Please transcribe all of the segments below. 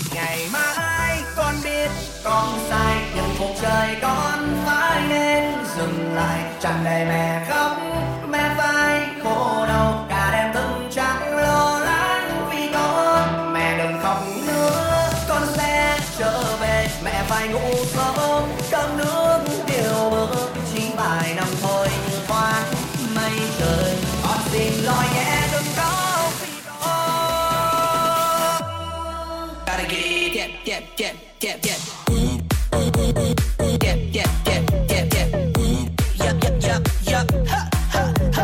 ngày mai. Con biết con sai nhưng cuộc đời con phải nên dừng lại. Chẳng để mẹ khóc, mẹ phải khổ đau, cả đêm thức trắng lo lắng vì con. Mẹ đừng khóc nữa, con sẽ trở về. Mẹ phải ngủ sớm, cơm nước điều bữa, chỉ vài năm thôi như thoáng mây trời. Con xin lỗi nhé, đừng có vì con. Gotta get, get, get, get, get. Get, get, get, get, get. Yup, yup, yup, yup. Ha, ha, ha.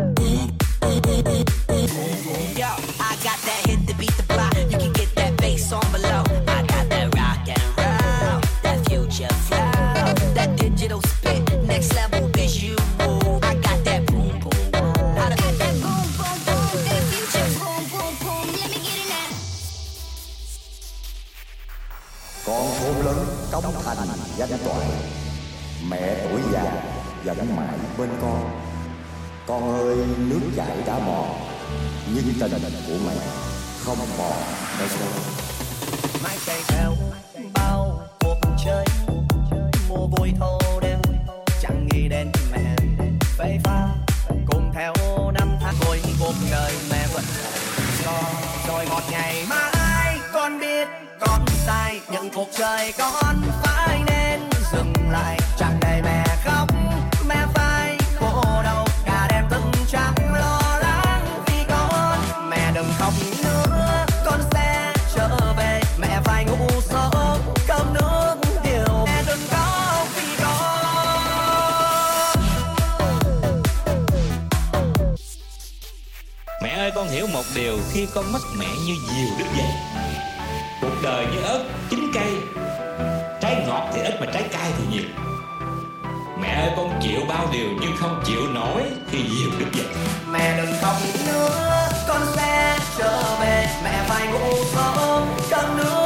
Yo, I got that hit to beat the block. You can get that bass on below. I got that rock and roll, that future flow, that digital spit, next level visual. I got that boom, boom, boom. I got that boom, boom, boom, that future boom, boom, boom. Let me get it now. Con khôn lớn công thành danh toại, mẹ tuổi già vẫn mãi bên con. Con ơi nước chảy đã mòn, nhưng tình của mẹ không mòn đâu con. Mãi chạy theo bao cuộc chơi, mùa vui thâu đêm chẳng nghĩ đến mẹ phây pha. Cùng theo năm tháng rồi cuộc đời mẹ vẫn lo. Rồi một ngày mai con biết con sai, nhưng cuộc đời con phải nên dừng lại. Chẳng để mẹ khóc, mẹ phải khổ đau, cả đêm thức trắng lo lắng vì con. Mẹ đừng khóc nữa, con sẽ trở về. Mẹ phải ngủ sớm, cơm nước điều. Mẹ đừng khóc vì con. Mẹ ơi, con hiểu một điều khi con mất mẹ như diều đứt dây. Cuộc đời như ớt chín cây, trái ngọt thì ít mà trái cay thì nhiều. Mẹ ơi, con chịu bao điều nhưng không chịu nổi khi diều đứt dây. Mẹ đừng khóc nữa, con sẽ trở về. Mẹ phải ngủ sớm, cơm nước